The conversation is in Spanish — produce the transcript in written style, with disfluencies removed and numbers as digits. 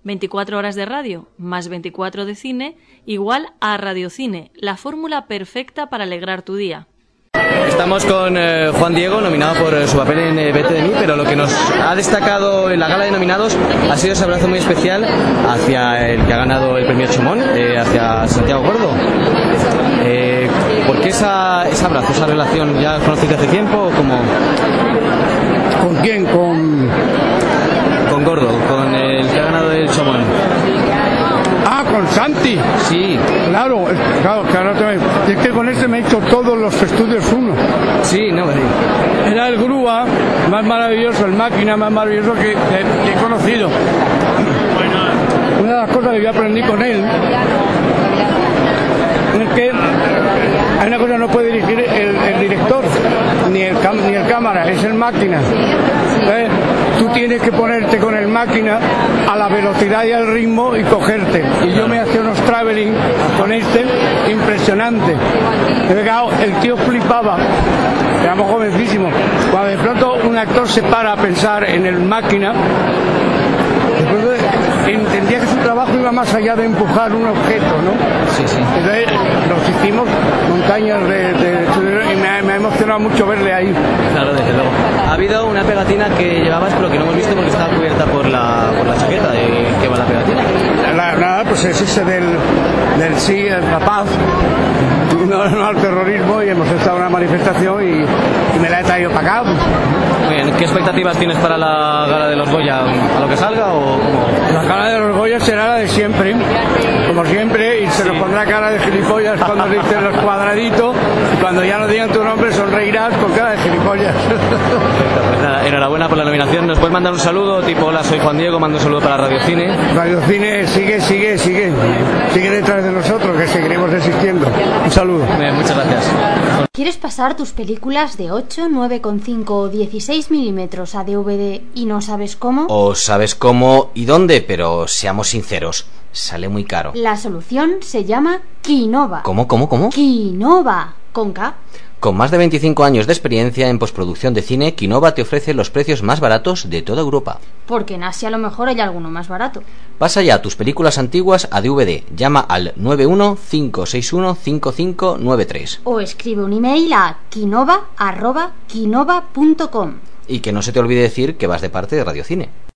24 horas de radio más 24 de cine igual a Radiocine, la fórmula perfecta para alegrar tu día. Estamos con Juan Diego, nominado por su papel en Vete de mí, pero lo que nos ha destacado en la gala de nominados ha sido ese abrazo muy especial hacia el que ha ganado el premio Chomón, hacia Santiago Gordo. ¿Por qué ese abrazo, esa relación? ¿Ya conociste hace tiempo o cómo? ¿Con quién? Con Gordo, con el que ha ganado el Chomón. Ah, con Santi. Sí. Claro, es que con ese me he hecho todos los estudios uno. Sí, no, sí. Era el grúa más maravilloso, el máquina más maravilloso que he conocido. Una de las cosas que yo aprendí con él es que hay una cosa que no puede dirigir el director ni el cámara, es el máquina. Tú tienes que ponerte con el máquina a la velocidad y al ritmo y cogerte. Y yo me hacía unos traveling con impresionante. El tío flipaba, éramos jovencísimos. Cuando de pronto un actor se para a pensar en el máquina, después entendía que su trabajo iba más allá de empujar un objeto, ¿no? Sí, sí. Entonces nos hicimos montañas y me ha emocionado mucho verle ahí. Claro, desde luego. Ha habido una pegatina que llevabas, pero que no hemos visto porque estaba cubierta por la chaqueta. ¿De qué va la pegatina? Nada, pues es ese del sí, la paz, no al terrorismo, y hemos estado en una manifestación y me la he traído para acá. Muy bien, ¿qué expectativas tienes para la gala de los Goya? ¿A lo que salga o cómo? La gala de los Goya será la de siempre, como siempre, y se nos pondrá cara de gilipollas cuando dicen los cuadraditos, y cuando ya no digan tu nombre sonreirás con cara de gilipollas. Pues nada, enhorabuena por la nominación. ¿Nos puedes mandar un saludo? Tipo, hola, soy Juan Diego, mando un saludo para Radiocine. Radiocine sigue detrás de nosotros, que seguiremos existiendo. Un saludo. Muchas gracias. ¿Quieres pasar tus películas de 8, 9,5 o 16 milímetros a DVD y no sabes cómo? O sabes cómo y dónde, pero seamos sinceros, sale muy caro. La solución se llama Kinova. ¿Cómo? Kinova, con K. Con más de 25 años de experiencia en postproducción de cine, Kinova te ofrece los precios más baratos de toda Europa. Porque en Asia a lo mejor hay alguno más barato. Pasa ya tus películas antiguas a DVD. Llama al 91-561-5593. O escribe un email a kinova@kinova.com. Y que no se te olvide decir que vas de parte de Radiocine.